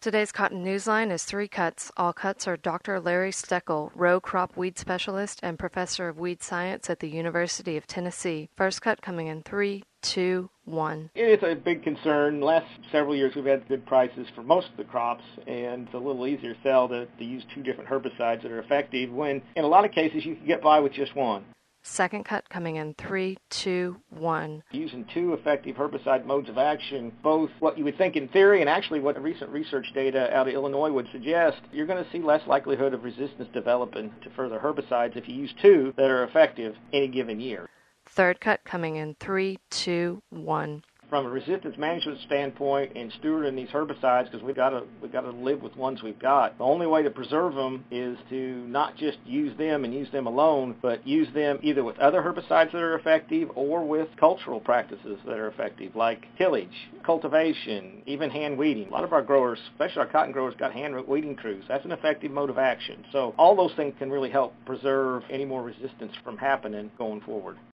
Today's Cotton Newsline is 3 cuts. All cuts are Dr. Larry Steckel, row crop weed specialist and professor of weed science at the University of Tennessee. First cut coming in 3, 2, 1. It's a big concern. Last several years we've had good prices for most of the crops, and it's a little easier to sell to use 2 different herbicides that are effective when in a lot of cases you can get by with just one. Second cut coming in 3, 2, 1. Using 2 effective herbicide modes of action, both what you would think in theory and actually what recent research data out of Illinois would suggest, you're going to see less likelihood of resistance developing to further herbicides if you use 2 that are effective any given year. Third cut coming in 3, 2, 1. From a resistance management standpoint and stewarding these herbicides, because we've got to live with ones we've got, the only way to preserve them is to not just use them and use them alone, but use them either with other herbicides that are effective or with cultural practices that are effective, like tillage, cultivation, even hand weeding. A lot of our growers, especially our cotton growers, got hand weeding crews. That's an effective mode of action. So all those things can really help preserve any more resistance from happening going forward.